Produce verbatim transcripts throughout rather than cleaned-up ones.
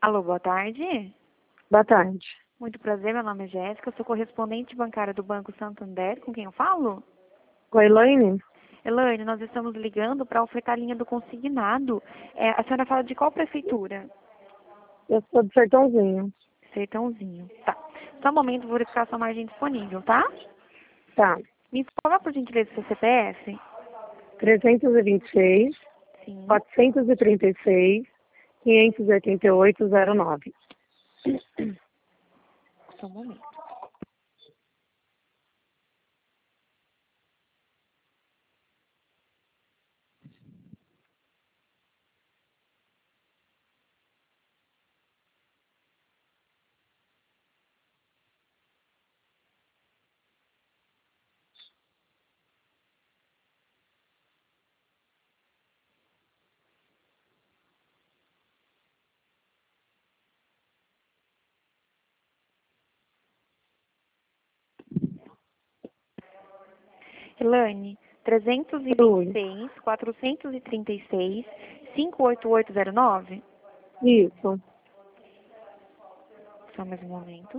Alô, boa tarde. Boa tarde. Muito prazer, meu nome é Jéssica, eu sou correspondente bancária do Banco Santander. Com quem eu falo? Com a Elaine? Elaine, nós estamos ligando para ofertar a linha do consignado. É, a senhora fala de qual prefeitura? Eu sou do Sertãozinho. Sertãozinho. Tá. Só um momento, vou verificar sua margem disponível, tá? Tá. Me informa, por gentileza, seu C P F. trezentos e vinte e seis, Sim. quatrocentos e trinta e seis, quinhentos e oitenta e oito, zero nove. Só um momento. Elaine, trezentos e vinte e seis, quatrocentos e trinta e seis, quinhentos e oitenta e oito, zero nove? Isso. Só mais um momento.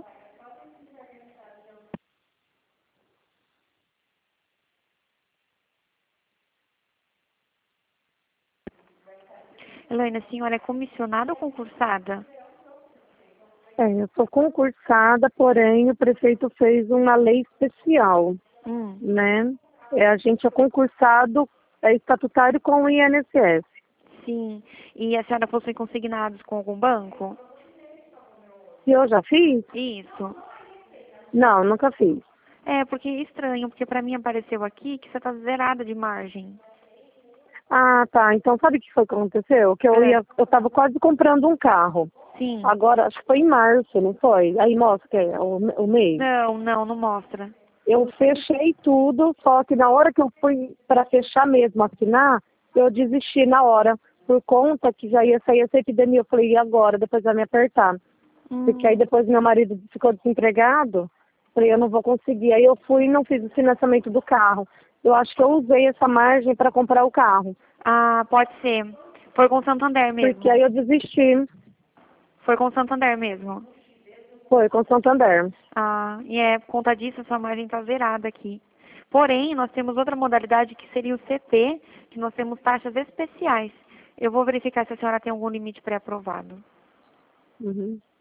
Elaine, a senhora é comissionada ou concursada? É, eu sou concursada, porém o prefeito fez uma lei especial, Hum. né? É, a gente é concursado, é estatutário com o I N S S. Sim. E a senhora possui consignados com algum banco? E eu já fiz? Isso. Não, nunca fiz. É, porque é estranho, porque pra mim apareceu aqui que você tá zerada de margem. Ah, tá. Então sabe o que foi que aconteceu? Que eu É. ia, eu tava quase comprando um carro. Sim. Agora, acho que foi em março, não foi? Aí mostra que é o, o mês. Não, não, não mostra. Eu fechei tudo, só que na hora que eu fui para fechar mesmo, assinar, eu desisti na hora, por conta que já ia sair essa epidemia. Eu falei, e agora? Depois vai me apertar. Hum. Porque aí depois meu marido ficou desempregado, falei, eu não vou conseguir. Aí eu fui e não fiz o financiamento do carro. Eu acho que eu usei essa margem para comprar o carro. Ah, pode ser. Foi com o Santander mesmo. Porque aí eu desisti. Foi com o Santander mesmo. Foi com o Santander. Ah, e é por conta disso a sua margem tá zerada aqui. Porém, nós temos outra modalidade que seria o C P, que nós temos taxas especiais. Eu vou verificar se a senhora tem algum limite pré-aprovado. Uhum.